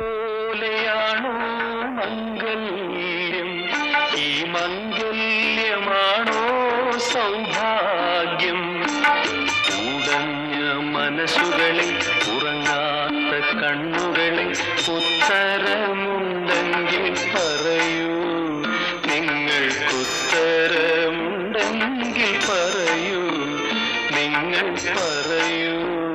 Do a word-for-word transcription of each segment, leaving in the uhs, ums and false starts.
പോലെയാണോ മംഗല്യം? ഈ മംഗല്യമാണോ സൗഭാഗ്യം? ഉടഞ്ഞ മനസ്സുകളെ, ഉറങ്ങാത്ത കണ്ണുകളെ, ഉത്തരമുണ്ടെങ്കിൽ പറയൂ. നിങ്ങൾക്കുത്തരമുണ്ടെങ്കിൽ പറയൂ, നിങ്ങൾ പറയൂ.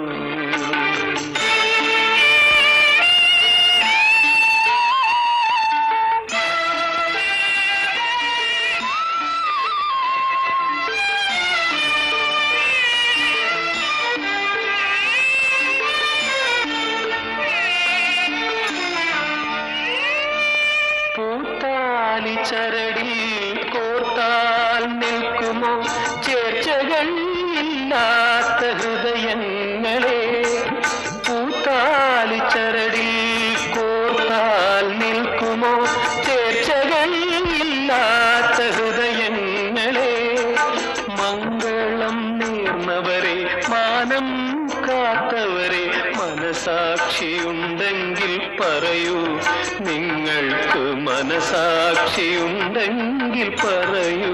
പൂത്താലി ചരടിൽ കോർത്താൽ നിൽക്കുമോ ചേർച്ചകൾ ഇല്ലാത്ത ഹൃദയങ്ങളെ? പൂത്താലി ചരടിൽ കോർത്താൽ നിൽക്കുമോ ചേർച്ചകൾ ഇല്ലാത്ത ഹൃദയങ്ങളെ? മംഗളം നേർന്നവരെ, മാനം കാത്തവരെ, മനസാക്ഷിയുണ്ടെങ്കിൽ പറയൂ. നിങ്ങൾക്ക് മനസാക്ഷിയുണ്ടെങ്കിൽ പറയൂ.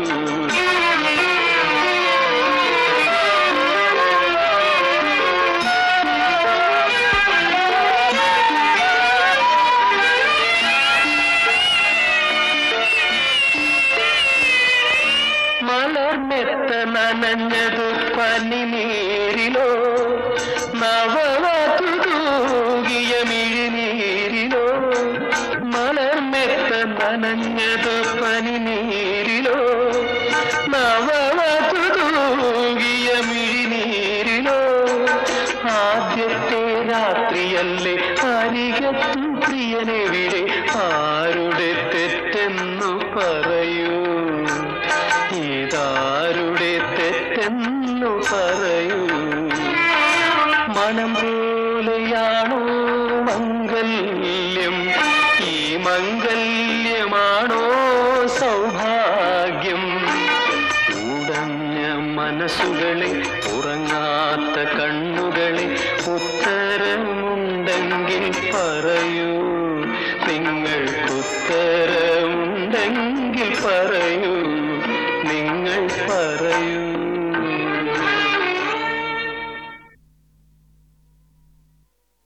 മലർമെത്ത നനഞ്ഞതു പനിനീരിലോ, നവവധു തൂകിയ മിഴിനീരിലോ? മലർമെത്ത നനഞ്ഞതു പനിനീരിലോ, നവവധു തൂകിയ മിഴിനീരിലോ? ആദ്യത്തെ രാത്രിയല്ലേ അരികത്തു പ്രിയനെവിടെ? ആരുടെ തെറ്റെന്നു പറയൂ. ഇതാരുടെ തെറ്റെന്നു പറയൂ. മനം പോലെയാണോ മംഗല്യം? ഈ മംഗല്യമാണോ സൗഭാഗ്യം? ഉടഞ്ഞ മനസ്സുകളെ, ഉറങ്ങാത്ത കണ്ണുകളെ, ഉത്തരമുണ്ടെങ്കിൽ പറയൂ. നിങ്ങൾക്കുത്തരമുണ്ടെങ്കിൽ പറയൂ, നിങ്ങൾ പറയൂ.